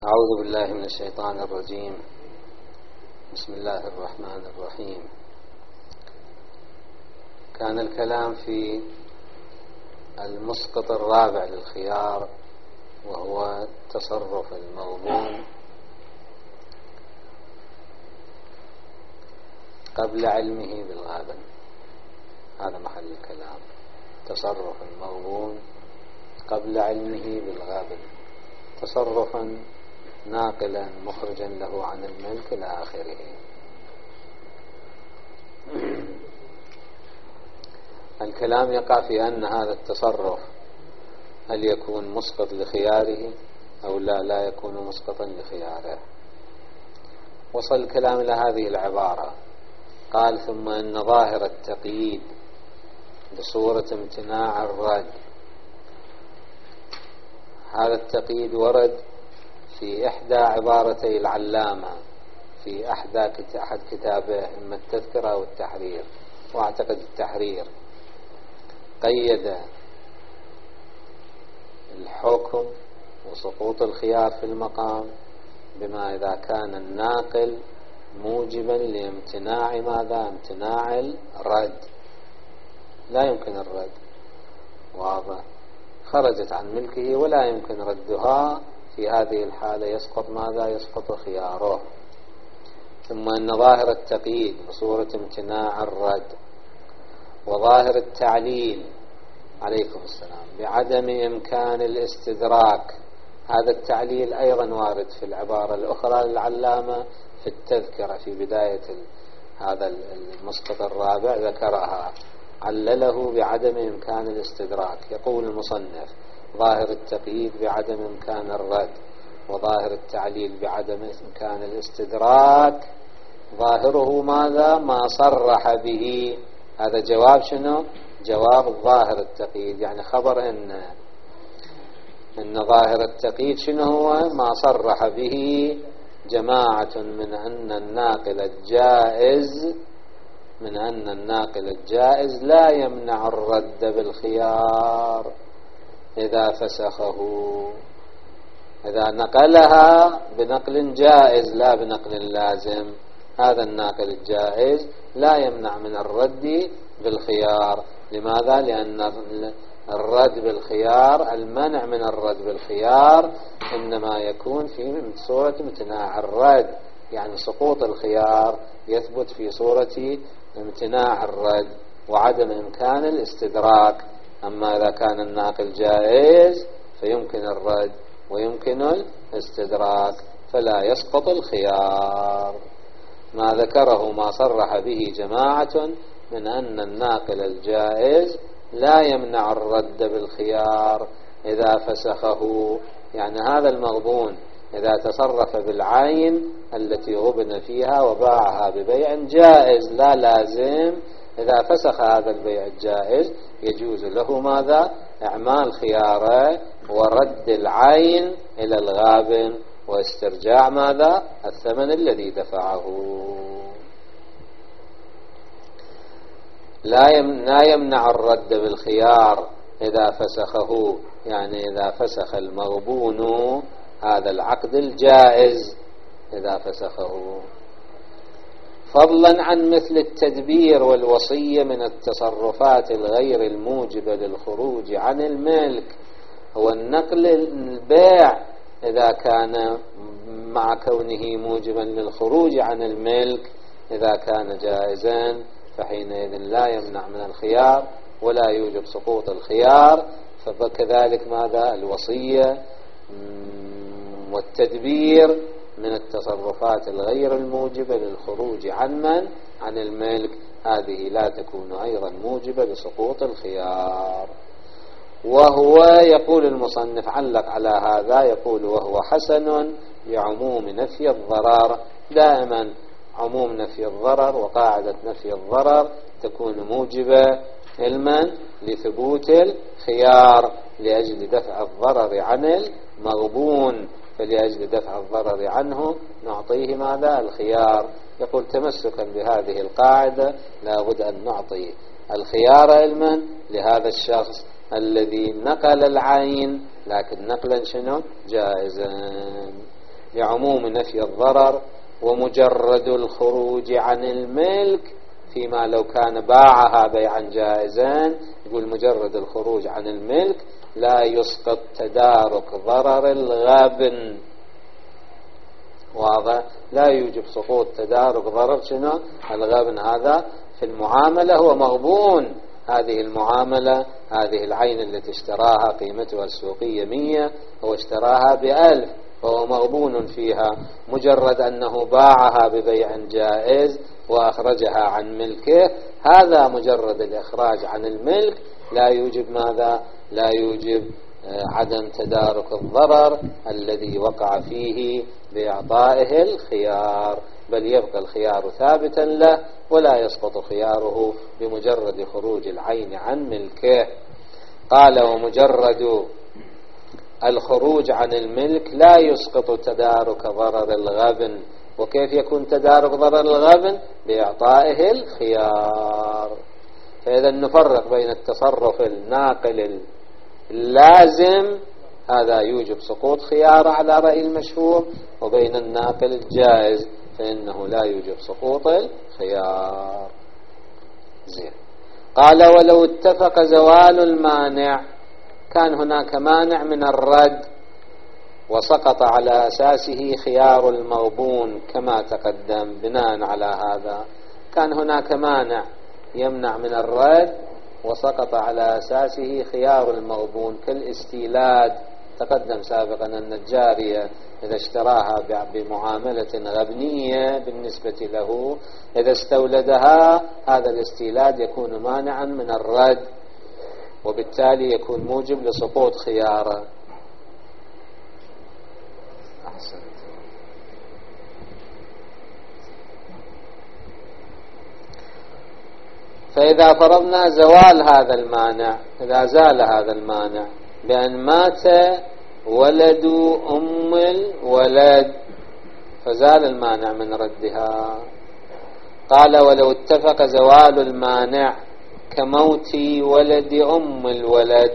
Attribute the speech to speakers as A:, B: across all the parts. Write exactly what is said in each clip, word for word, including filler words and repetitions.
A: أعوذ بالله من الشيطان الرجيم. بسم الله الرحمن الرحيم. كان الكلام في المسقط الرابع للخيار، وهو تصرف المغبون قبل علمه بالغابن. هذا محل الكلام، تصرف المغبون قبل علمه بالغابن، تصرفا ناقلا مخرجا له عن الملك إلى آخره. الكلام يقع في أن هذا التصرف هل يكون مسقط لخياره أو لا لا يكون مسقطا لخياره. وصل الكلام إلى هذه العبارة، قال: ثم إن ظاهر التقييد بصورة امتناع الرد. هذا التقييد ورد في إحدى عبارتي العلامة في أحد كتابه، إما التذكرة أو التحرير، وأعتقد التحرير. قيد الحكم وسقوط الخيار في المقام بما إذا كان الناقل موجبا لامتناع ماذا؟ امتناع الرد. لا يمكن الرد، واضح، خرجت عن ملكه ولا يمكن ردها. في هذه الحالة يسقط ماذا؟ يسقط خياره. ثم أن ظاهر التقييد بصورة امتناع الرد وظاهر التعليل عليكم السلام بعدم إمكان الاستدراك. هذا التعليل أيضا وارد في العبارة الأخرى للعلامة في التذكرة في بداية هذا المسقط الرابع، ذكرها، علله بعدم إمكان الاستدراك. يقول المصنف: ظاهر التقييد بعدم إمكان الرد وظاهر التعليل بعدم إمكان الاستدراك، ظاهره ماذا؟ ما صرح به. هذا جواب شنو؟ جواب ظاهر التقييد، يعني خبر إن إن ظاهر التقييد شنو هو؟ ما صرح به جماعة من أن الناقل الجائز من أن الناقل الجائز لا يمنع الرد بالخيار إذا فسخه. إذا نقلها بنقل جائز لا بنقل لازم، هذا الناقل الجائز لا يمنع من الرد بالخيار. لماذا؟ لأن الرد بالخيار، المنع من الرد بالخيار إنما يكون في صورة امتناع الرد، يعني سقوط الخيار يثبت في صورة امتناع الرد وعدم إمكان الاستدراك. أما إذا كان الناقل جائز فيمكن الرد ويمكن الاستدراك، فلا يسقط الخيار. ما ذكره ما صرح به جماعة من أن الناقل الجائز لا يمنع الرد بالخيار إذا فسخه، يعني هذا المغبون إذا تصرف بالعين التي غبن فيها وباعها ببيع جائز لا لازم، إذا فسخ هذا البيع الجائز يجوز له ماذا؟ إعمال خياره ورد العين إلى الغابن واسترجاع ماذا؟ الثمن الذي دفعه. لا يمنع الرد بالخيار إذا فسخه، يعني إذا فسخ المغبون هذا العقد الجائز إذا فسخه، فضلا عن مثل التدبير والوصية من التصرفات الغير الموجبة للخروج عن الملك. هو النقل البيع إذا كان مع كونه موجبا للخروج عن الملك إذا كان جائزا فحينئذ لا يمنع من الخيار ولا يوجب سقوط الخيار. فكذلك ماذا؟ الوصية والتدبير من التصرفات الغير الموجبة للخروج عن من؟ عن الملك، هذه لا تكون أيضا موجبة لسقوط الخيار. وهو يقول المصنف علق على هذا، يقول: وهو حسن لعموم نفي الضرر. دائما عموم نفي الضرر وقاعدة نفي الضرر تكون موجبة علما لثبوت الخيار لأجل دفع الضرر عن المغبون، فلأجل دفع الضرر عنه نعطيه ماذا؟ الخيار. يقول: تمسكا بهذه القاعدة لا بد أن نعطي الخيار علما لهذا الشخص الذي نقل العين، لكن نقلا شنو؟ جائزا. لعموم نفي الضرر. ومجرد الخروج عن الملك فيما لو كان باعها بيعا جائزا، يقول مجرد الخروج عن الملك لا يسقط تدارك ضرر الغبن. واضح؟ لا يوجب سقوط تدارك ضرر شنو؟ الغبن. هذا في المعاملة هو مغبون. هذه المعاملة، هذه العين التي اشتراها قيمتها السوقية مية، هو اشتراها بألف، فهو مغبون فيها. مجرد أنه باعها ببيع جائز وأخرجها عن ملكه، هذا مجرد الإخراج عن الملك لا يوجب ماذا؟ لا يوجب عدم تدارك الضرر الذي وقع فيه بإعطائه الخيار، بل يبقى الخيار ثابتا له ولا يسقط خياره بمجرد خروج العين عن ملكه. قال ومجرد الخروج عن الملك لا يسقط تدارك ضرر الغبن. وكيف يكون تدارك ضرر الغبن؟ بإعطائه الخيار. فإذا نفرق بين التصرف الناقل اللازم، هذا يوجب سقوط خيار على رأي المشهور، وبين الناقل الجائز فإنه لا يوجب سقوط الخيار. زين. قال ولو اتفق زوال المانع، كان هناك مانع من الرد وسقط على أساسه خيار المغبون كما تقدم. بناء على هذا كان هناك مانع يمنع من الرد وسقط على أساسه خيار المغبون كالاستيلاد. تقدم سابقا أن الجارية إذا اشتراها بمعاملة غبنية بالنسبة له، إذا استولدها هذا الاستيلاد يكون مانعا من الرد، وبالتالي يكون موجب لسقوط خياره. أحسنت. فإذا فرضنا زوال هذا المانع، إذا زال هذا المانع بأن مات ولد أم الولد فزال المانع من ردها. قال ولو اتفق زوال المانع كموت ولد أم الولد،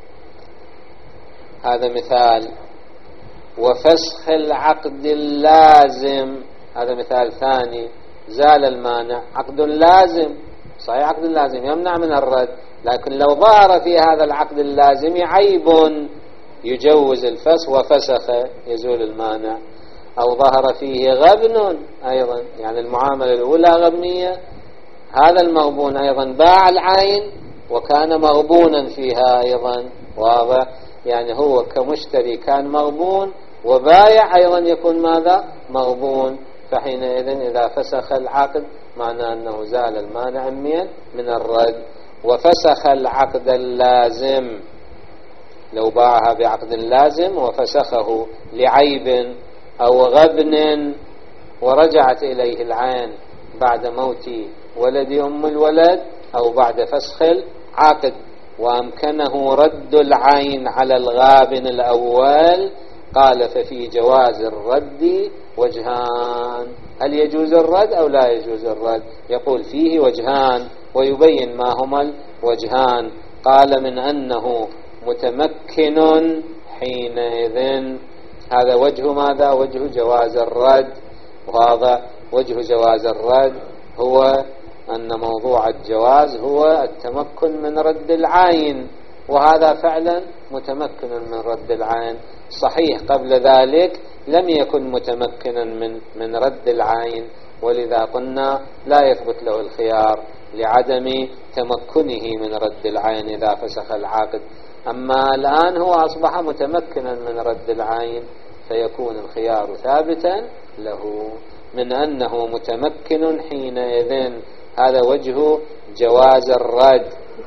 A: هذا مثال. وفسخ العقد اللازم، هذا مثال ثاني. زال المانع، عقد لازم، صحيح عقد لازم يمنع من الرد، لكن لو ظهر في هذا العقد اللازم عيب يجوز الفسخ وفسخ يزول المانع، أو ظهر فيه غبن أيضا، يعني المعاملة الأولى غبنية، هذا المغبون أيضا باع العين وكان مغبونا فيها أيضا. واضح؟ يعني هو كمشتري كان مغبون وبايع أيضا يكون ماذا؟ مغبون. فحينئذ إذا فسخ العقد معنى أنه زال المانع من الرد. وفسخ العقد اللازم، لو باعها بعقد لازم وفسخه لعيب أو غبن ورجعت إليه العين بعد موت ولد أم الولد أو بعد فسخ العقد، وأمكنه رد العين على الغابن الأول، قال ففي جواز الرد وجهان. هل يجوز الرد أو لا يجوز الرد؟ يقول فيه وجهان، ويبين ما هما الوجهان. قال من أنه متمكن حينئذ، هذا وجه ماذا؟ وجه جواز الرد. وهذا وجه جواز الرد هو أن موضوع الجواز هو التمكن من رد العين، وهذا فعلا متمكن من رد العين. صحيح قبل ذلك لم يكن متمكنا من من رد العين، ولذا قلنا لا يثبت له الخيار لعدم تمكنه من رد العين إذا فسخ العقد. أما الآن هو أصبح متمكنا من رد العين فيكون الخيار ثابتا له، من أنه متمكن حينئذ. هذا وجه جواز الرد.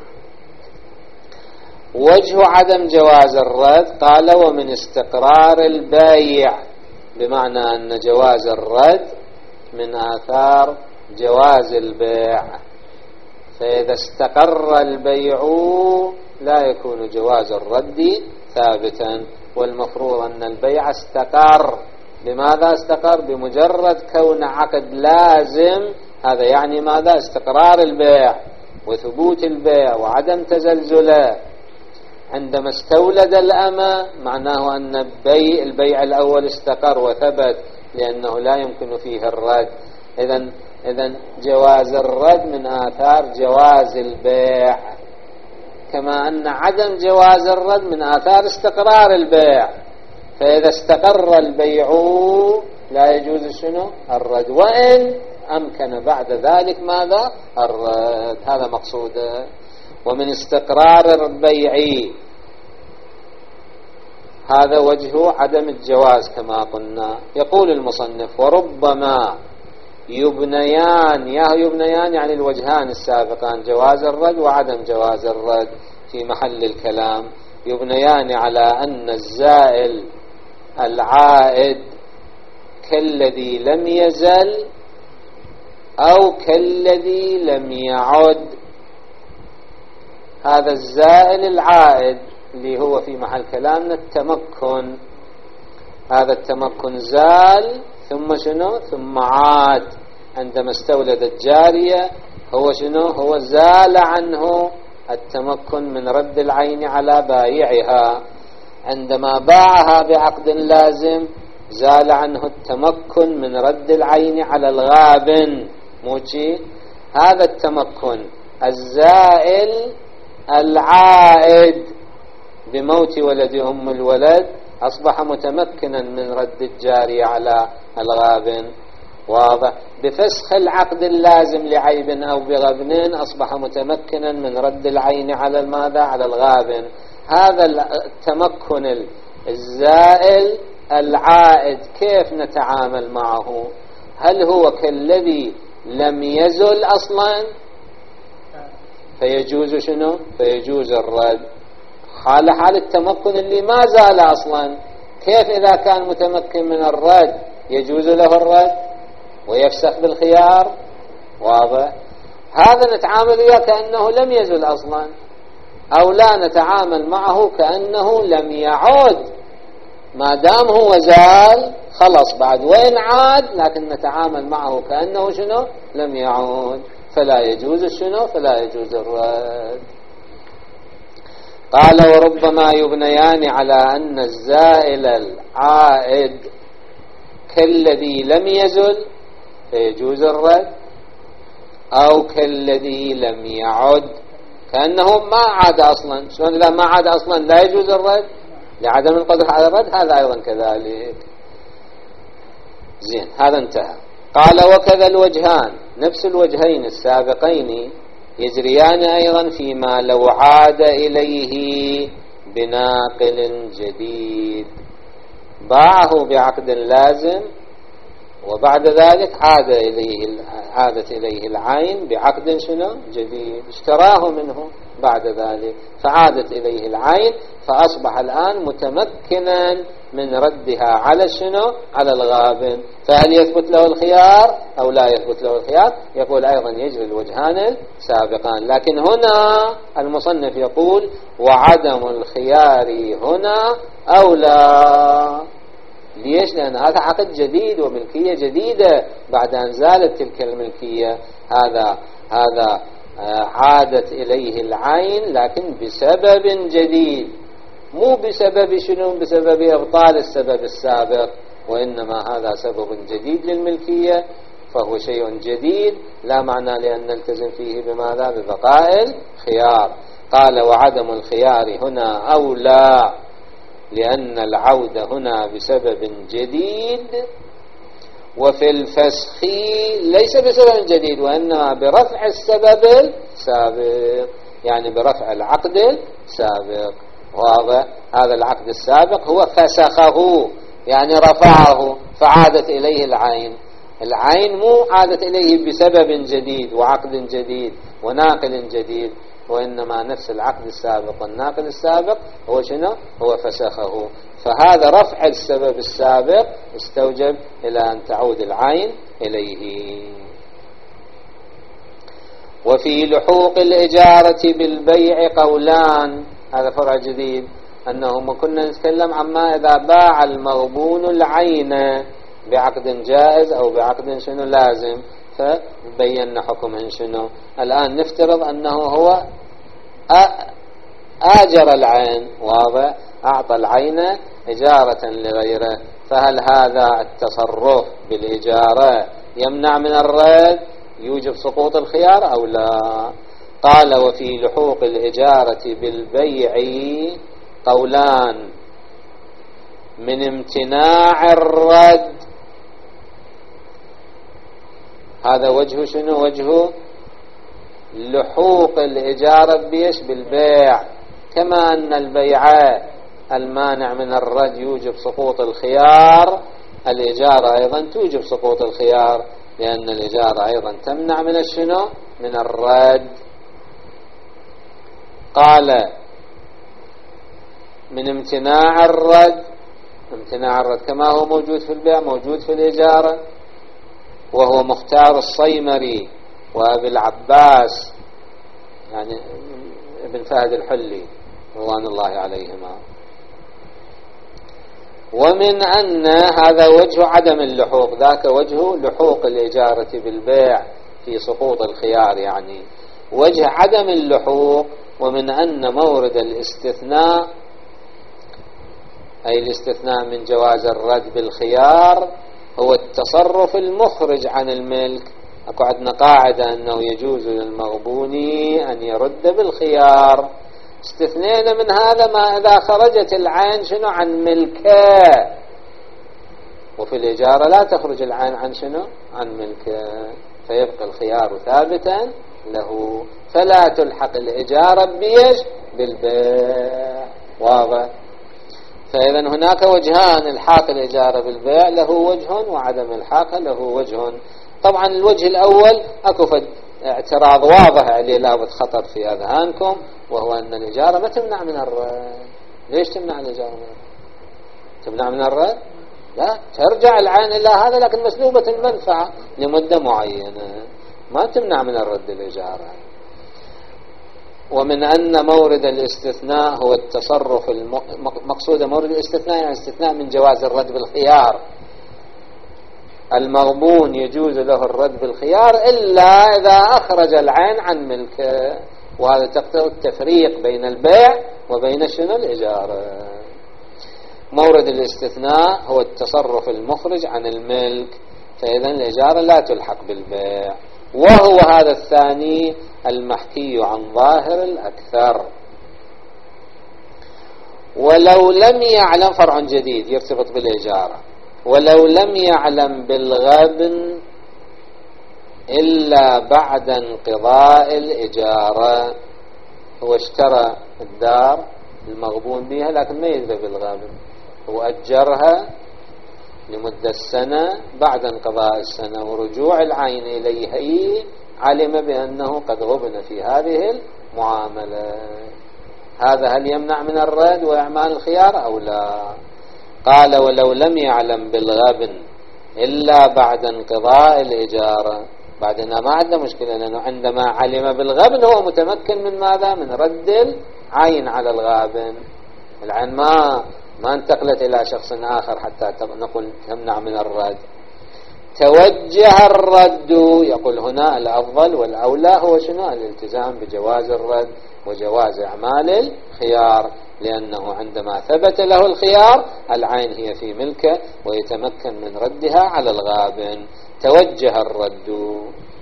A: وجه عدم جواز الرد قال ومن استقرار البيع، بمعنى أن جواز الرد من آثار جواز البيع، فإذا استقر البيع لا يكون جواز الرد ثابتا. والمفروض أن البيع استقر. بماذا استقر؟ بمجرد كون عقد لازم، هذا يعني ماذا؟ استقرار البيع وثبوت البيع وعدم تزلزله. عندما استولد الأمة معناه أن البيع, البيع الأول استقر وثبت لأنه لا يمكن فيه الرد. إذن إذن جواز الرد من آثار جواز البيع، كما أن عدم جواز الرد من آثار استقرار البيع. فإذا استقر البيع لا يجوز شنو الرد، وإن أمكن بعد ذلك ماذا الرد. هذا مقصوده. ومن استقرار البيع هذا وجه عدم الجواز كما قلنا. يقول المصنف وربما يبنيان، يا يبنيان يعني الوجهان السابقان جواز الرد وعدم جواز الرد في محل الكلام، يبنيان على أن الزائل العائد كالذي لم يزل أو كالذي لم يعد. هذا الزائل العائد اللي هو في محل كلامنا التمكن، هذا التمكن زال ثم شنو ثم عاد. عندما استولدت جارية هو شنو هو زال عنه التمكن من رد العين على بايعها. عندما باعها بعقد لازم زال عنه التمكن من رد العين على الغابن. موشي هذا التمكن الزائل العائد بموت ولد أم الولد أصبح متمكنا من رد الجارية على الغابن. واضح. بفسخ العقد اللازم لعيب أو بغبن أصبح متمكنا من رد العين على الماذا على الغابن. هذا التمكن الزائل العائد كيف نتعامل معه؟ هل هو كالذي لم يزل أصلا فيجوز شنو فيجوز الرد؟ حال حال التمكن اللي ما زال أصلا، كيف إذا كان متمكن من الرد يجوز له الرد ويفسخ بالخيار؟ واضح. هذا نتعامل وياه كأنه لم يزل أصلا، أو لا نتعامل معه كأنه لم يعود. ما دام هو زال خلص بعد وين عاد، لكن نتعامل معه كأنه شنو لم يعود، فلا يجوز شنو فلا يجوز الرد. قال وربما يبنيان على أن الزائل العائد كالذي لم يزل فيجوز الرد، أو كالذي لم يعد كأنه ما عاد أصلا. شلون إذا ما عاد أصلا لا يجوز الرد لعدم القدرة على الرد؟ هذا أيضا كذلك. زين هذا انتهى. قال وكذا الوجهان، نفس الوجهين السابقين يجريان أيضا فيما لو عاد إليه بناقل جديد. باعه بعقد لازم وبعد ذلك عاد إليه عادت إليه العين بعقد شنو جديد، اشتراه منه بعد ذلك فعادت إليه العين، فأصبح الآن متمكنا من ردها على شنو على الغابن. فهل يثبت له الخيار أو لا يثبت له الخيار؟ يقول أيضا يجري الوجهان السابقان. لكن هنا المصنف يقول وعدم الخيار هنا أولى. ليش؟ لأن هذا عقد جديد وملكية جديدة بعد أن زالت تلك الملكية. هذا هذا عادت إليه العين لكن بسبب جديد، مو بسبب شنو بسبب إبطال السبب السابق، وإنما هذا سبب جديد للملكية، فهو شيء جديد لا معنى لأن نلتزم فيه بماذا ببقاء الخيار. قال وعدم الخيار هنا أولى لأن العودة هنا بسبب جديد، وفي الفسخ ليس بسبب جديد وإنما برفع السبب السابق، يعني برفع العقد السابق. واضح. هذا العقد السابق هو فسخه يعني رفعه فعادت إليه العين. العين مو عادت إليه بسبب جديد وعقد جديد وناقل جديد، وإنما نفس العقد السابق والناقل السابق هو شنو هو فسخه. فهذا رفع السبب السابق استوجب إلى أن تعود العين إليه. وفي لحوق الإجارة بالبيع قولان، هذا فرع جديد، أنه كنا نتكلم عما إذا باع المغبون العين بعقد جائز أو بعقد شنو لازم، فبينا حكمهن شنو. الآن نفترض أنه هو آجر العين، واضح، أعطى العين إجارة لغيره، فهل هذا التصرف بالإجارة يمنع من الرد يوجب سقوط الخيار أو لا؟ قال وفي لحوق الإجارة بالبيع قولان: من امتناع الرد، هذا وجه شنو؟ وجه لحوق الإجارة بيش بالبيع، كما أن البيع المانع من الرد يوجب سقوط الخيار، الإجارة أيضا توجب سقوط الخيار، لأن الإجارة أيضا تمنع من الشنو؟ من الرد. قال من امتناع الرد، امتناع الرد كما هو موجود في البيع موجود في الإجارة، وهو مختار الصيمري وأبي العباس يعني ابن فهد الحلي رضوان الله عليهما. ومن أن هذا وجه عدم اللحوق، ذاك وجه لحوق الإجارة بالبيع في سقوط الخيار، يعني وجه عدم اللحوق. ومن أن مورد الاستثناء أي الاستثناء من جواز الرد بالخيار هو التصرف المخرج عن الملك. أكو عندنا قاعدة أنه يجوز للمغبون أن يرد بالخيار، استثنينا من هذا ما إذا خرجت العين شنو؟ عن ملكه. وفي الإجارة لا تخرج العين عن شنو؟ عن ملكه، فيبقى الخيار ثابتا له، فلا تلحق الإجارة بيش؟ بالبيع، واضح. فإذا هناك وجهان: الحاق الإجارة بالبيع له وجه، وعدم الحاق له وجه. طبعا الوجه الأول أكو اعتراض واضح عليه لابد خطر في أذهانكم، وهو أن الإجارة ما تمنع من الرد. ليش تمنع الإجارة من الرد؟ تمنع من الرد؟ لا، ترجع العين إلى هذا، لكن مسلوبة المنفعة لمدة معينة، ما تمنع من الرد الإجارة. ومن أن مورد الاستثناء هو التصرف المقصود، مورد الاستثناء يعني استثناء من جواز الرد بالخيار، المغبون يجوز له الرد بالخيار إلا إذا أخرج العين عن ملكه، وهذا تقتضي التفريق بين البيع وبين شنو؟ الإجارة. مورد الاستثناء هو التصرف المخرج عن الملك، فإذا الإجارة لا تلحق بالبيع، وهو هذا الثاني المحكي عن ظاهر الأكثر. ولو لم يعلم، فرع جديد يرتبط بالإجارة، ولو لم يعلم بالغبن إلا بعد انقضاء الإجارة، هو اشترى الدار المغبون بها لكن ما يدري بالغبن، هو أجرها لمدة سنة، بعد انقضاء السنة ورجوع العين إليه علم بأنه قد غبن في هذه المعاملة، هذا هل يمنع من الرد وإعمال الخيار أو لا؟ قال ولو لم يعلم بالغبن إلا بعد انقضاء الإجارة، بعدنا ما عنده مشكلة، لأنه عندما علم بالغبن هو متمكن من ماذا؟ من رد العين على الغابن، العين ما ما انتقلت إلى شخص آخر حتى نقول تمنع من الرد. توجه الرد، يقول هنا الأفضل والأولى هو شنو؟ الالتزام بجواز الرد وجواز إعمال الخيار، لأنه عندما ثبت له الخيار العين هي في ملكه ويتمكن من ردها على الغابن. توجه الرد.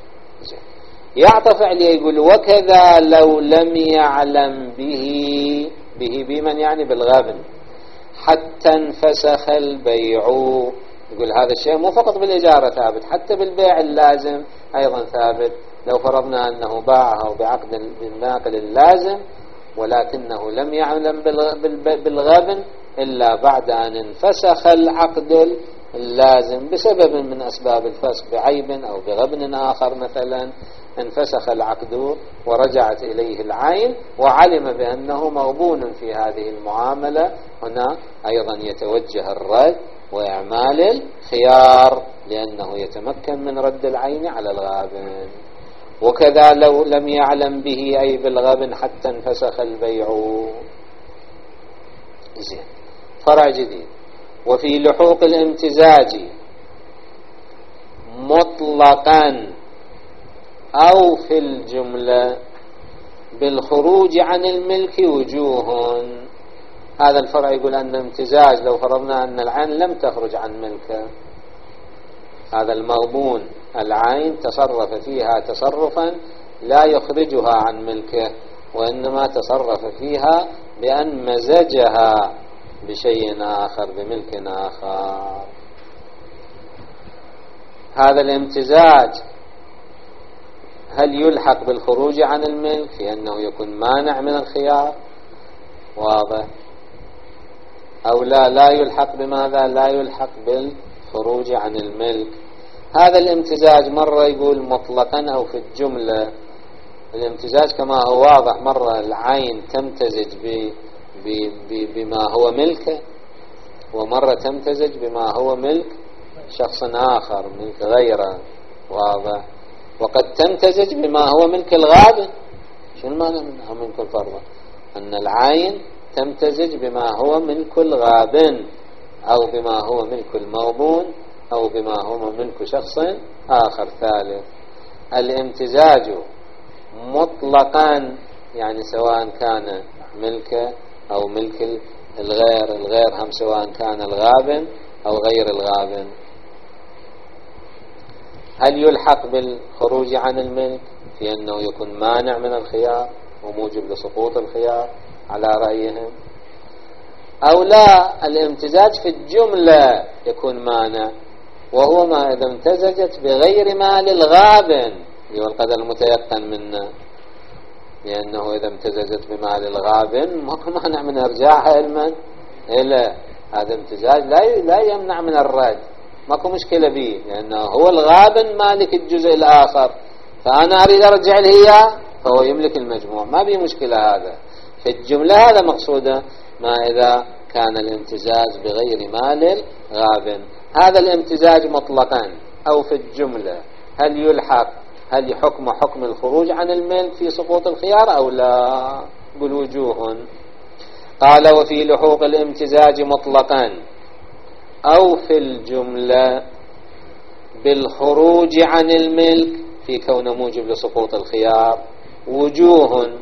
A: يعطف عليه يقول وكذا لو لم يعلم به، به بمن يعني بالغابن، حتى انفسخ البيع. يقول هذا الشيء مو فقط بالإجارة ثابت، حتى بالبيع اللازم أيضا ثابت. لو فرضنا أنه باعه بعقد بالناقل اللازم ولكنه لم يعلم بالغبن إلا بعد أن انفسخ العقد اللازم بسبب من أسباب الفسخ، بعيب أو بغبن آخر مثلا، انفسخ العقد ورجعت إليه العين وعلم بأنه مغبون في هذه المعاملة، هنا أيضا يتوجه الرد وإعمال الخيار، لأنه يتمكن من رد العين على الغابن. وكذا لو لم يعلم به أي بالغبن حتى انفسخ البيع. زين، فرع جديد. وفي لحوق الامتزاج مطلقا أو في الجملة، بالخروج عن الملك وجوه. هذا الفرع يقول أن امتزاج لو فرضنا أن العين لم تخرج عن ملكه، هذا المغبون العين تصرف فيها تصرفا لا يخرجها عن ملكه، وإنما تصرف فيها بأن مزجها بشيء آخر بملك آخر. هذا الامتزاج هل يلحق بالخروج عن الملك في أنه يكون مانع من الخيار؟ واضح. أو لا لا يلحق بماذا؟ لا يلحق بالخروج عن الملك. هذا الامتزاج مرة يقول مطلقا أو في الجملة. الامتزاج كما هو واضح، مرة العين تمتزج ب بما هو ملكه، ومرة تمتزج بما هو ملك شخص آخر، ملك غيره. واضح. وقد تمتزج بما هو ملك الغابن. شو المعنى منها ملك الفرض؟ أن العين تمتزج بما هو ملك الغابن، أو بما هو ملك المغبون، أو بما هو ملك شخص آخر ثالث. الامتزاج مطلقا يعني سواء كان ملك أو ملك الغير، الغير هم سواء كان الغابن أو غير الغابن. هل يلحق بالخروج عن الملك في أنه يكون مانع من الخيار وموجب لسقوط الخيار على رأيهم؟ أو لا، الامتزاج في الجملة يكون مانع، وهو ما إذا امتزجت بغير ما للغابن هو القدر المتيقن منه، لأنه إذا امتزجت بما للغابن ماكو مانع من إرجاعها علما إلى هذا امتزاج لا لا يمنع من الرد، ماكو مشكلة به، لأنه هو الغابن مالك الجزء الآخر، فأنا أريد أرجع الهيا فهو يملك المجموع، ما بي مشكلة. هذا في الجملة هذا مقصوده، ما إذا كان الامتزاج بغير مال غابن. هذا الامتزاج مطلقا أو في الجملة هل يلحق، هل يحكم حكم الخروج عن الملك في سقوط الخيار أو لا؟ قل وجوه. قال وفي لحوق الامتزاج مطلقا أو في الجملة بالخروج عن الملك في كون موجب لسقوط الخيار وجوه،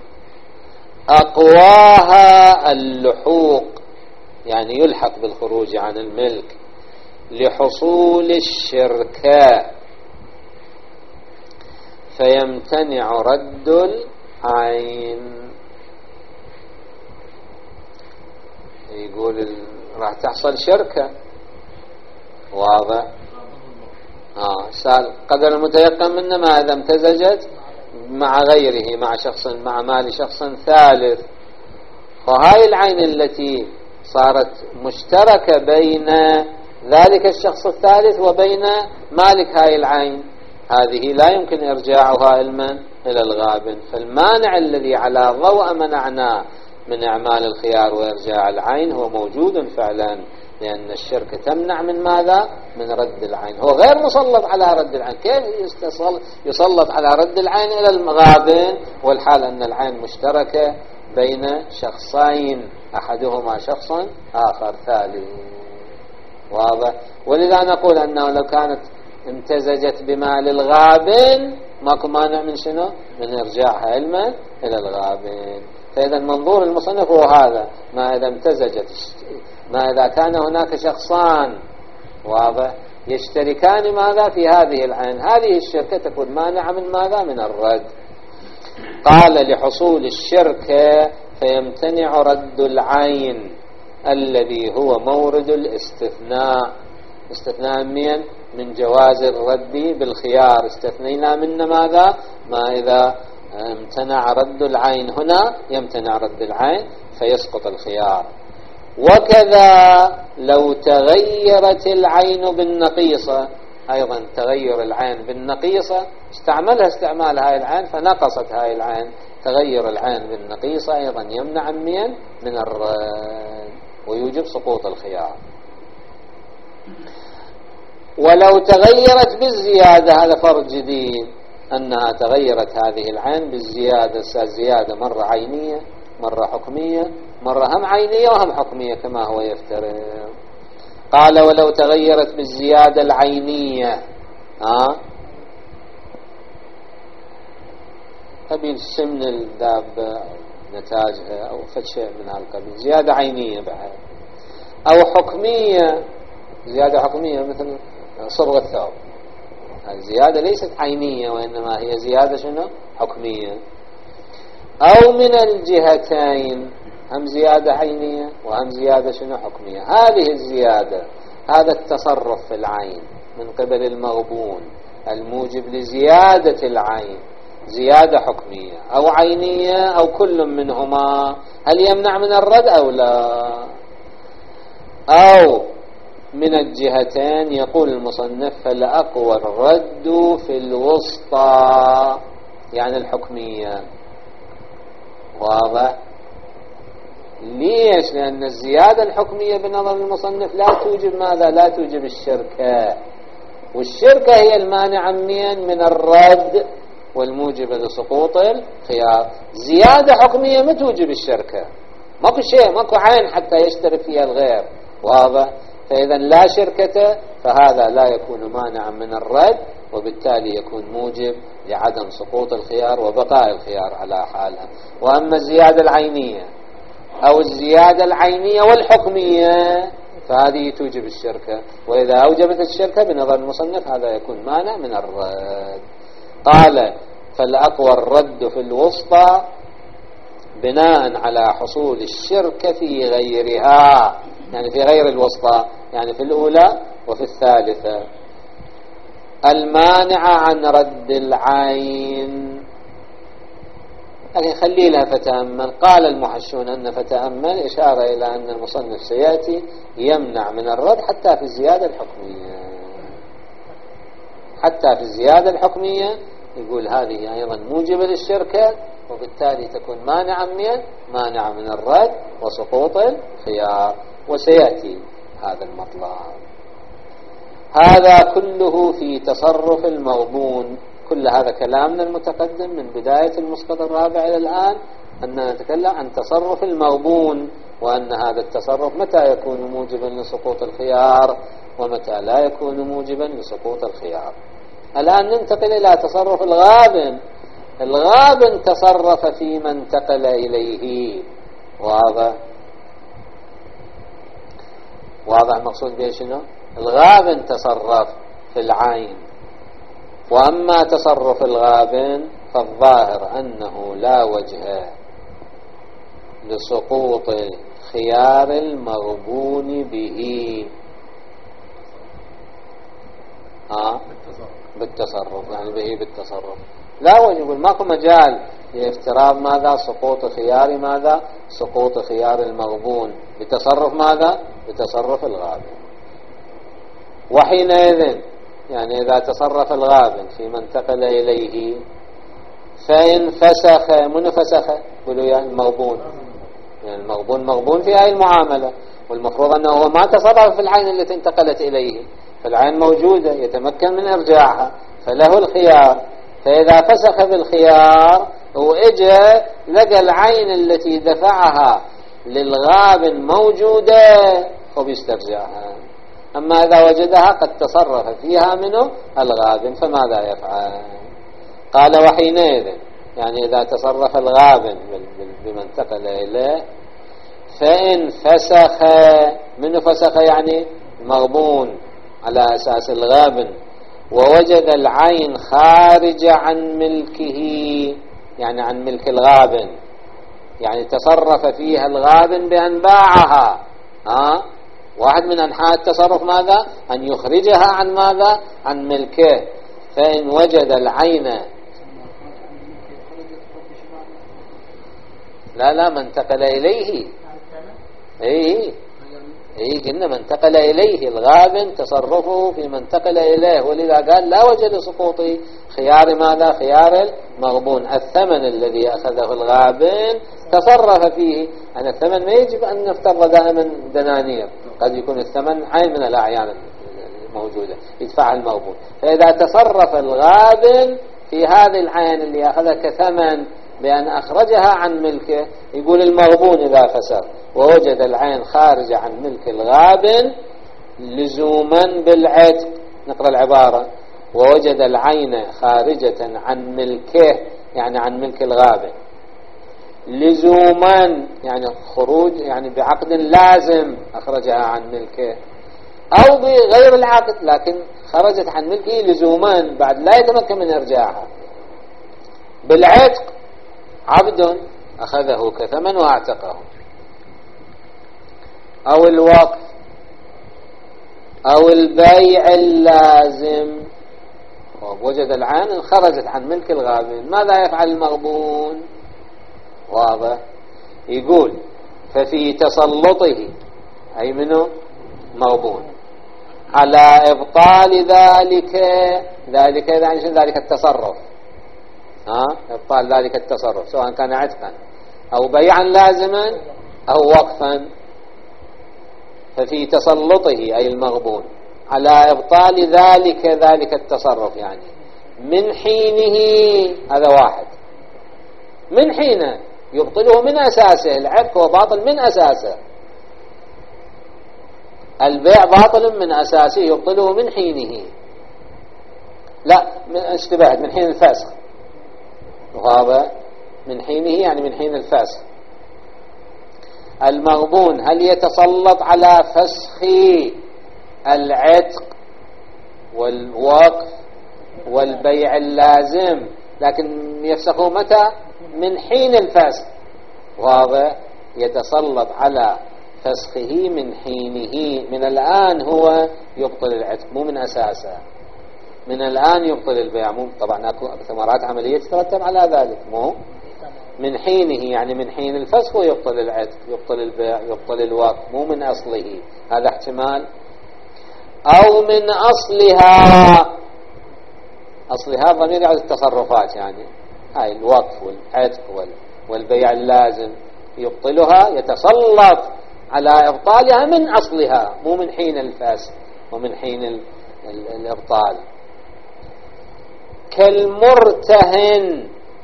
A: أقواها اللحوق يعني يلحق بالخروج عن الملك لحصول الشركة فيمتنع رد العين. يقول راح تحصل شركة. واضح. آه سال قدر المتيقن منه ما إذا امتزجت مع غيره، مع شخص، مع مال شخص ثالث. وهاي العين التي صارت مشتركة بين ذلك الشخص الثالث وبين مالك هاي العين، هذه لا يمكن إرجاعها علما إلى الغابن. فالمانع الذي على ضوء منعناه من إعمال الخيار وإرجاع العين هو موجود فعلا، لأن الشركة تمنع من ماذا؟ من رد العين. هو غير مسلط على رد العين، كيف يسلط على رد العين إلى الغابن والحال أن العين مشتركة بين شخصين أحدهما شخص آخر ثالث. واضح. ولذا نقول أنه لو كانت امتزجت بمال الغابن ماكو مانع من شنو؟ من إرجاعها علما إلى الغابن. فإذا المنظور المصنف هو هذا، ما إذا امتزجت، ما إذا كان هناك شخصان واضح يشتركان ماذا في هذه العين، هذه الشركة تكون مانعة من ماذا؟ من الرد. قال لحصول الشركة فيمتنع رد العين الذي هو مورد الاستثناء. استثناء من من جواز الرد بالخيار، استثنينا من ماذا؟ ما إذا امتنع رد العين هنا يمتنع رد العين فيسقط الخيار. وكذا لو تغيرت العين بالنقيصة، أيضا تغير العين بالنقيصة استعملها استعمال هاي العين فنقصت هاي العين، تغير العين بالنقيصة أيضا يمنع من من الرد ويوجب سقوط الخيار. ولو تغيرت بالزيادة، هذا فرق جديد، أنها تغيرت هذه العين بالزيادة، الزيادة مرة عينية مرة حكمية، مرة هم عينية وهم حكمية كما هو يفترض. قال ولو تغيرت بالزيادة العينية، ها قبيل سمن الدابة نتاجها أو فشيء من هالقبيل، زيادة عينية بعد، أو حكمية، زيادة حكمية مثل صبغ الثوب، الزيادة ليست عينية وإنما هي زيادة شنو؟ حكمية. أو من الجهتين، هم زيادة عينية وهم زيادة شنو؟ حكمية. هذه الزيادة، هذا التصرف في العين من قبل المغبون الموجب لزيادة العين، زيادة حكمية أو عينية أو كل منهما، هل يمنع من الرد أو لا؟ أو من الجهتين، يقول المصنف فالأقوى الرد في الوسطى، يعني الحكمية. واضح؟ ليش؟ لأن الزيادة الحكمية بنظر المصنف لا توجب ماذا؟ لا توجب الشركة، والشركة هي المانعة من من الرد والموجبة لسقوط الخيار. زيادة حكمية ما توجب الشركة، ماكو شيء، ماكو عين حتى يشترك فيها الغير. واضح؟ فإذا لا شركة، فهذا لا يكون مانعا من الرد، وبالتالي يكون موجب لعدم سقوط الخيار وبقاء الخيار على حالها. وأما الزيادة العينية أو الزيادة العينية والحكمية فهذه توجب الشركة، وإذا أوجبت الشركة بنظر المصنف هذا يكون مانع من الرد. قال فالأقوى الرد في الوسطى بناء على حصول الشركة في غيرها، يعني في غير الوسطى، يعني في الأولى وفي الثالثة. المانعة عن رد العين، لكن خلي لها فتأمل. قال المحشون أن فتأمل إشارة إلى أن المصنف سيأتي يمنع من الرد حتى في الزيادة الحكمية، حتى في الزيادة الحكمية يقول هذه أيضا موجبة للشركة، وبالتالي تكون مانعا من مانع من الرد وسقوط الخيار، وسيأتي هذا المطلب. هذا كله في تصرف المغبون. كل هذا كلامنا المتقدم من بداية المسقط الرابع إلى الآن أننا نتكلم عن تصرف المغبون، وأن هذا التصرف متى يكون موجبا لسقوط الخيار ومتى لا يكون موجبا لسقوط الخيار. الآن ننتقل إلى تصرف الغابن. الغابن تصرف فيما انتقل إليه. واضح؟ واضح مقصود به شنو؟ الغابن تصرف في العين، وأما تصرف الغابن فالظاهر أنه لا وجه لسقوط خيار المغبون به. ها؟ بالتصرف، يعني به بالتصرف لا وجه، يقول ماكو مجال لافتراض ماذا؟ سقوط خيار ماذا؟ سقوط خيار المغبون بتصرف ماذا؟ بتصرف الغابن. وحينئذ يعني إذا تصرف الغابن فيما انتقل إليه فإن فسخ، من فسخ؟ قولوا يعني المغبون، يعني المغبون مغبون في هذه المعاملة، والمفروض أنه ما تصرف في العين التي انتقلت إليه، فالعين موجودة يتمكن من إرجاعها، فله الخيار. فإذا فسخ بالخيار وإجا لقى العين التي دفعها للغابن موجودة خب يسترجعها. أما إذا وجدها قد تصرف فيها منه الغابن فماذا يفعل؟ قال وحينئذ، يعني إذا تصرف الغابن بما انتقل إليه فإن فسخ، منه فسخ يعني مغبون على أساس الغابن، ووجد العين خارجة عن ملكه، يعني عن ملك الغابن، يعني تصرف فيها الغابن بأن باعها. ها؟ واحد من أنحاء التصرف ماذا؟ أن يخرجها عن ماذا؟ عن ملكه. فإن وجد العين، لا لا ما انتقل إليه، اي اي قلنا ما انتقل إليه الغابن تصرفه في من انتقل إليه، ولذا قال لا وجه لسقوط خيار ماذا؟ خيار المغبون. الثمن الذي أخذه الغابن تصرف فيه، أن الثمن ما يجب أن نفترض دائما دنانير، قد يكون الثمن عين من الأعيان الموجودة يدفعها المغبون. فإذا تصرف الغابن في هذه العين اللي أخذها كثمن بأن أخرجها عن ملكه، يقول المغبون إذا فسخ ووجد العين خارجة عن ملك الغابن لزوما بالعتق، نقرأ العبارة ووجد العين خارجة عن ملكه يعني عن ملك الغابن، لزوما يعني خروج يعني بعقد لازم أخرجها عن ملكه، أو بغير العقد لكن خرجت عن ملكه لزوما بعد لا يتمكن من إرجاعها. بالعتق عبد أخذه كثمن واعتقه، أو الوقف، أو البيع اللازم، وجد العين خرجت عن ملك الغابن، ماذا يفعل المغبون؟ واضح. يقول ففي تسلطه أي منه مغبون على إبطال ذلك، ذلك يعني ذلك التصرف، ها إبطال ذلك التصرف سواء كان عتقا أو بيعا لازما أو وقفا. ففي تسلطه أي المغبون على إبطال ذلك ذلك التصرف يعني من حينه، هذا واحد، من حينه يبطله من أساسه. العتق هو باطل من أساسه، البيع باطل من أساسه يبطله من حينه، لا من اشتباهت من حين الفسخ، وهذا من حينه يعني من حين الفسخ. المغبون هل يتسلط على فسخ العتق والوقف والبيع اللازم، لكن يفسخه متى؟ من حين الفسخ، وهذا يتسلط على فسخه من حينه. من الآن هو يبطل العتق مو من أساسه، من الآن يبطل البيع، مو طبعا اكو ثمرات عملية تترتب على ذلك، مو من حينه يعني من حين الفسخ ويبطل العتق، يبطل البيع، يبطل الوقف، مو من أصله. هذا احتمال. أو من أصلها، أصلها ضمير على التصرفات يعني هاي الوقف والعتق والبيع اللازم يبطلها، يتسلط على إبطالها من أصلها مو من حين الفسخ ومن حين ال ال الإبطال. كالمرتهن،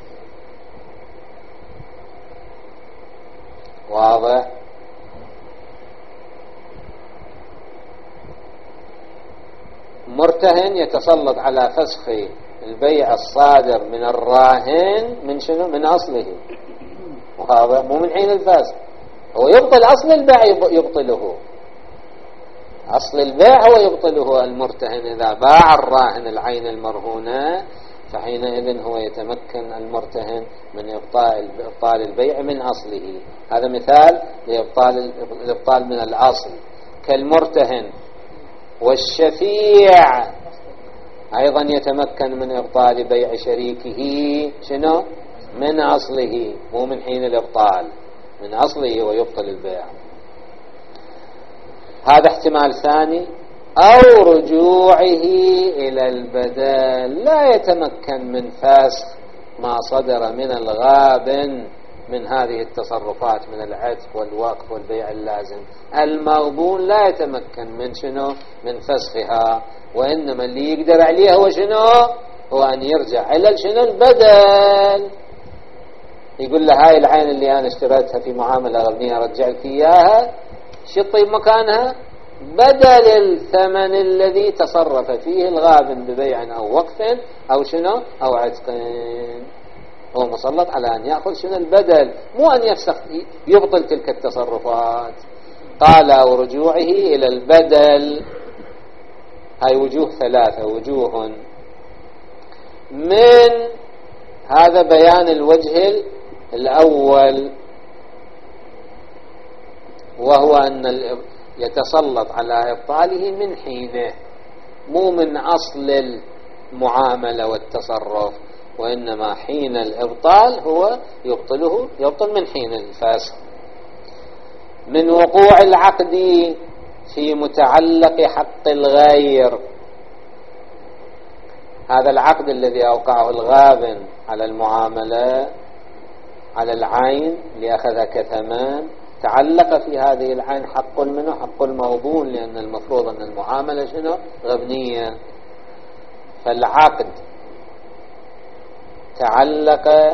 A: واضح. مرتهن يتسلط على فسخ البيع الصادر من الراهن من شنو؟ من أصله، وهذا مو من حين الفسخ، هو يبطل أصل البيع، يبطله أصل البيع هو يبطله المرتهن. إذا باع الراهن العين المرهونة فحينئذ هو يتمكن المرتهن من إبطال إبطال البيع من أصله. هذا مثال لإبطال الإبطال من الأصل. كالمرتهن. والشفيع أيضا يتمكن من إبطال بيع شريكه شنو؟ من أصله مو من حين الإبطال، من أصله ويبطل البيع. هذا احتمال ثاني. أو رجوعه إلى البدل، لا يتمكن من فسخ ما صدر من الغابن من هذه التصرفات من العتق والوقف والبيع اللازم. المغبون لا يتمكن من شنو؟ من فسخها، وإنما اللي يقدر عليه هو شنو؟ هو أن يرجع إلى شنو؟ البدل. يقول له هاي العين اللي أنا اشتريتها في معاملة غبنية رجع لك إياها، شو طيب مكانها؟ بدل الثمن الذي تصرف فيه الغابن ببيع أو وقف أو شنو؟ أو عتق. هو مسلط على أن يأخذ شنو؟ البدل، مو أن يفسخ يبطل تلك التصرفات. قال أو رجوعه إلى البدل. هاي وجوه ثلاثة، وجوه من هذا بيان الوجه الأول، وهو أن يتسلط على إبطاله من حينه مو من أصل المعاملة والتصرف، وإنما حين الإبطال هو يبطله، يبطل من حين الفسخ. من وقوع العقد في متعلق حق الغير، هذا العقد الذي أوقعه الغابن على المعاملة على العين لأخذها كثمان، تعلق في هذه العين حق منه، حق المغبون، لأن المفروض أن المعاملة شنو؟ غبنية. فالعقد تعلق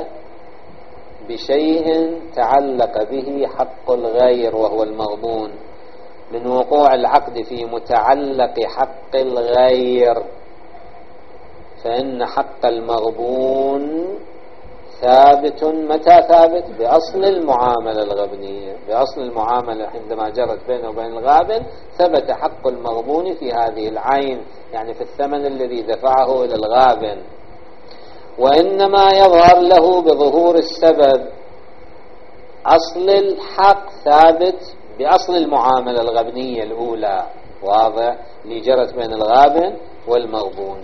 A: بشيء تعلق به حق الغير وهو المغبون. من وقوع العقد في متعلق حق الغير، فإن حق المغبون ثابت. متى ثابت؟ بأصل المعاملة الغبنية، بأصل المعاملة عندما جرت بينه وبين الغابن ثبت حق المغبون في هذه العين، يعني في الثمن الذي دفعه إلى الغابن. وإنما يظهر له بظهور السبب. أصل الحق ثابت بأصل المعاملة الغبنية الأولى، واضح، اللي جرت بين الغابن والمغبون.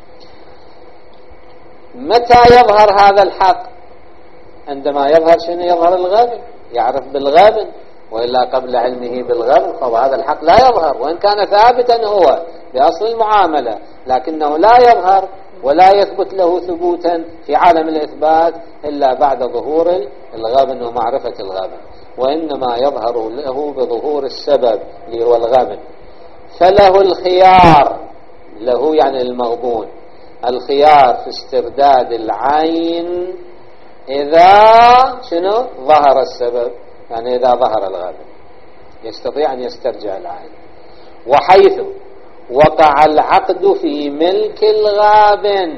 A: متى يظهر هذا الحق؟ عندما يظهر شنو؟ يظهر الغابن، يعرف بالغابن، وإلا قبل علمه بالغابن فهذا الحق لا يظهر، وإن كان ثابتا هو بأصل المعاملة، لكنه لا يظهر ولا يثبت له ثبوتا في عالم الإثبات إلا بعد ظهور الغابن ومعرفة الغابن. وإنما يظهر له بظهور السبب اللي هو الغابن. فله الخيار، له يعني المغبون، الخيار في استرداد العين إذا شنو؟ ظهر السبب، يعني إذا ظهر الغابن يستطيع أن يسترجع العين. وحيث وقع العقد في ملك الغابن،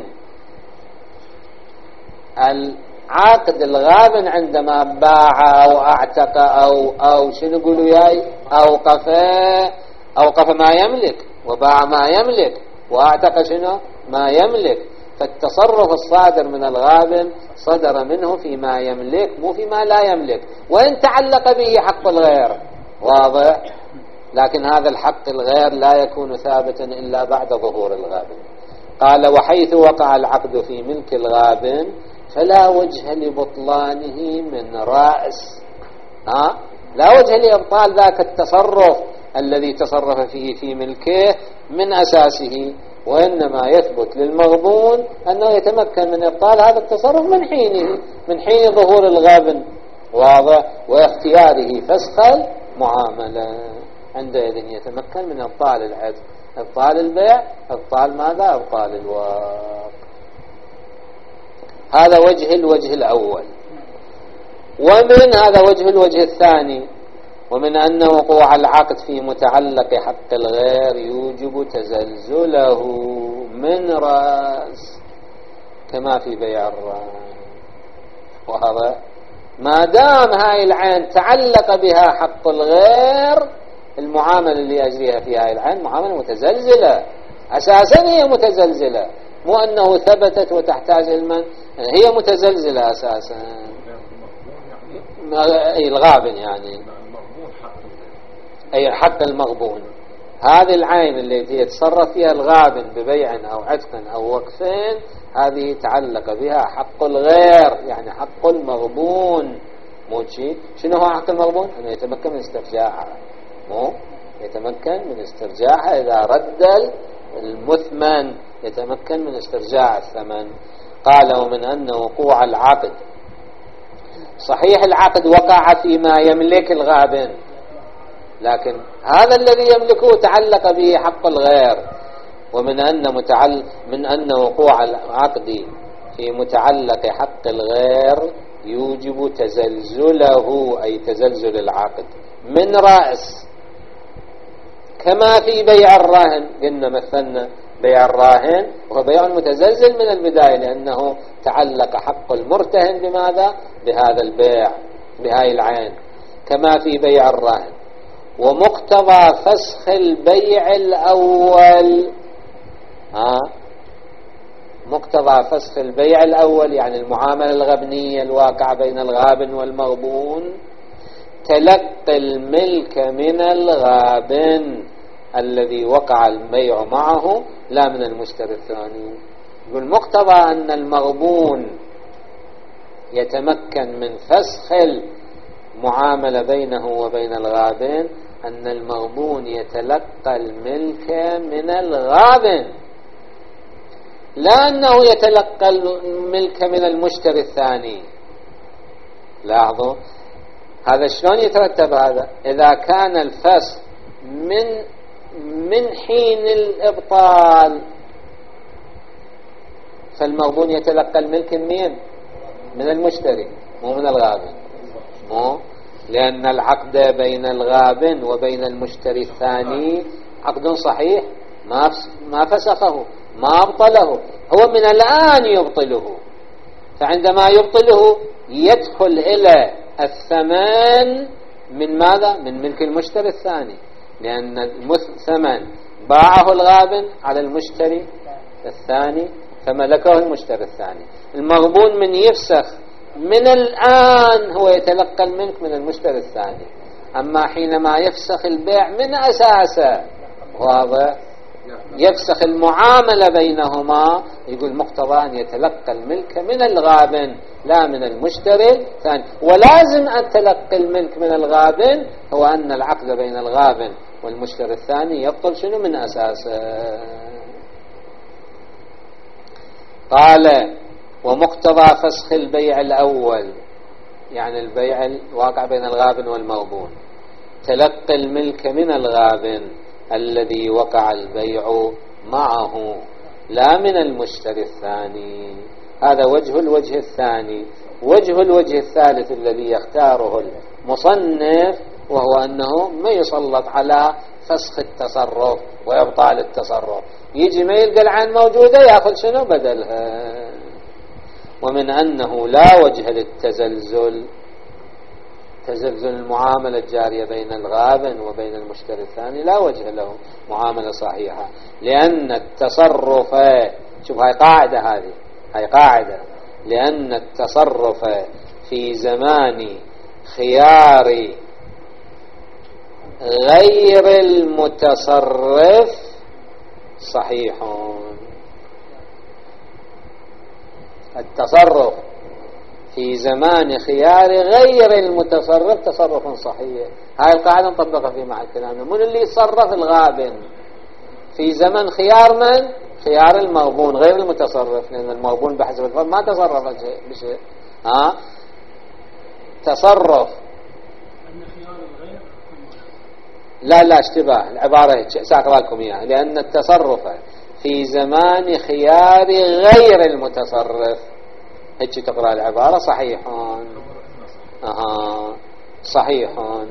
A: العقد الغابن عندما باع أو اعتق أو أو شنو يقولوا ياي أوقف أوقف ما يملك وباع ما يملك واعتق شنو ما يملك، فالتصرف الصادر من الغابن صدر منه فيما يملك مو فيما لا يملك، وإن تعلق به حق الغير، واضح. لكن هذا الحق الغير لا يكون ثابتا إلا بعد ظهور الغابن. قال وحيث وقع العقد في ملك الغابن فلا وجه لبطلانه من رأس، ها؟ لا وجه لإبطال ذاك التصرف الذي تصرف فيه في ملكه من أساسه، وإنما يثبت للمغبون أنه يتمكن من إبطال هذا التصرف من حينه، من حين ظهور الغابن، واضح، واختياره فسخ المعاملة. عندئذ يتمكن من إبطال العقد، إبطال البيع، إبطال ماذا؟ إبطال الواق. هذا وجه الوجه الأول. ومن هذا وجه الوجه الثاني، ومن أن وقوع العقد في متعلق حق الغير يوجب تزلزله من رأس كما في بيع الرهن. وهذا ما دام هاي العين تعلق بها حق الغير، المعاملة اللي يجريها في هاي العين معاملة متزلزلة، أساسا هي متزلزلة، مو أنه ثبتت وتحتاج المن، هي متزلزلة أساسا. الغابن يعني أي حق المغبون، هذه العين التي يتصرف فيها الغابن ببيع أو عتق أو وقفين، هذه تعلق بها حق الغير، يعني حق المغبون، مو شيء. شنو هو حق المغبون؟ أنه يتمكن من استرجاعها، مو يتمكن من استرجاعها إذا رد المثمن، يتمكن من استرجاع الثمن. قال ومن أن وقوع العقد، صحيح العقد وقع فيما يملك الغابن، لكن هذا الذي يملكه تعلق به حق الغير. ومن أن متعلق من أن وقوع العقد في متعلق حق الغير يوجب تزلزله، أي تزلزل العقد من رأس، كما في بيع الراهن. قلنا مثلنا بيع الراهن وهو بيع متزلزل من البداية، لأنه تعلق حق المرتهن بماذا؟ بهذا البيع، بهاي العين، كما في بيع الراهن. ومقتضى فسخ البيع الأول، ها؟ مقتضى فسخ البيع الأول يعني المعاملة الغبنية الواقعة بين الغابن والمغبون، تلقي الملك من الغابن الذي وقع البيع معه لا من المشتري الثاني. يقول مقتضى أن المغبون يتمكن من فسخ المعاملة بينه وبين الغابن أن المغبون يتلقى الملك من الغابن، لا أنه يتلقى الملك من المشتري الثاني. لاحظوا هذا شلون يترتب هذا؟ إذا كان الفسخ من من حين الإبطال، فالمغبون يتلقى الملك منين؟ من المشتري، مو من الغابن، مو، لأن العقد بين الغابن وبين المشتري الثاني عقد صحيح، ما ما فسخه، ما أبطله، هو من الآن يبطله، فعندما يبطله يدخل إلى الثمن من ماذا؟ من ملك المشتري الثاني، لأن الثمن باعه الغابن على المشتري الثاني فملكه المشتري الثاني. المغبون من يفسخ من الآن هو يتلقى الملك من المشتري الثاني، أما حينما يفسخ البيع من أساسه واضح يفسخ المعاملة بينهما، يقول مقتضى أن يتلقى الملك من الغابن لا من المشتري الثاني. ولازم أن تلقي الملك من الغابن هو أن العقد بين الغابن والمشتري الثاني يبطل شنو من أساسه. قال ومقتضى فسخ البيع الأول، يعني البيع الواقع بين الغابن والمغبون، تلقي الملك من الغابن الذي وقع البيع معه لا من المشتري الثاني. هذا وجه الوجه الثاني. وجه الوجه الثالث الذي يختاره المصنف وهو أنه ما يسلط على فسخ التصرف وإبطال التصرف، يجي ما يلقى العين موجودة يأخذ شنو بدلها. ومن أنه لا وجه للتزلزل، تزلزل المعاملة الجارية بين الغابن وبين المشتري الثاني لا وجه له معاملة صحيحة، لأن التصرف، شوف هاي قاعدة، هذه هاي قاعدة، لأن التصرف في زمان خيار غير المتصرف صحيح. التصرف في زمان خيار غير المتصرف تصرف صحيح. هاي القاعدة نطبقها في مع كلامنا. من اللي يتصرف؟ الغابن في زمن خيار من؟ خيار المغبون غير المتصرف، لأن المغبون بحسب الفرق ما تصرف بشيء. ها تصرف لا لا اشتباه العبارة سأقرأ لكم إياها. لأن التصرف في زمان خيار غير المتصرف، هيك تقرأ العبارة صحيح. أها صحيح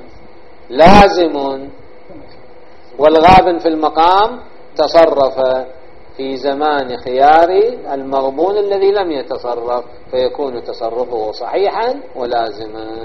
A: لازم. والغابن في المقام تصرف في زمان خيار المغبون الذي لم يتصرف، فيكون تصرفه صحيحا ولازما.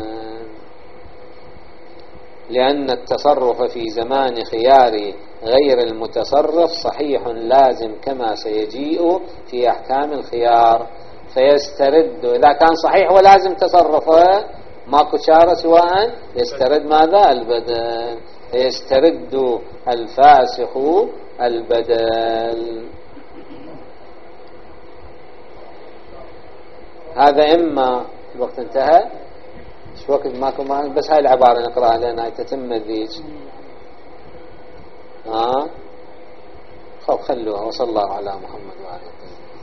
A: لأن التصرف في زمان خيار غير المتصرف صحيح لازم كما سيجيء في أحكام الخيار. فيسترد إذا كان صحيح ولازم تصرفه ماكو شارة سواء يسترد ماذا؟ البدل. فيسترد الفاسخ البدل. هذا إما الوقت انتهى شو وقت ماكو معنا، بس هاي العبارة نقرأها لأنها تتم ذيك. ها خب خلوها. وصلى الله على محمد وعلى آله.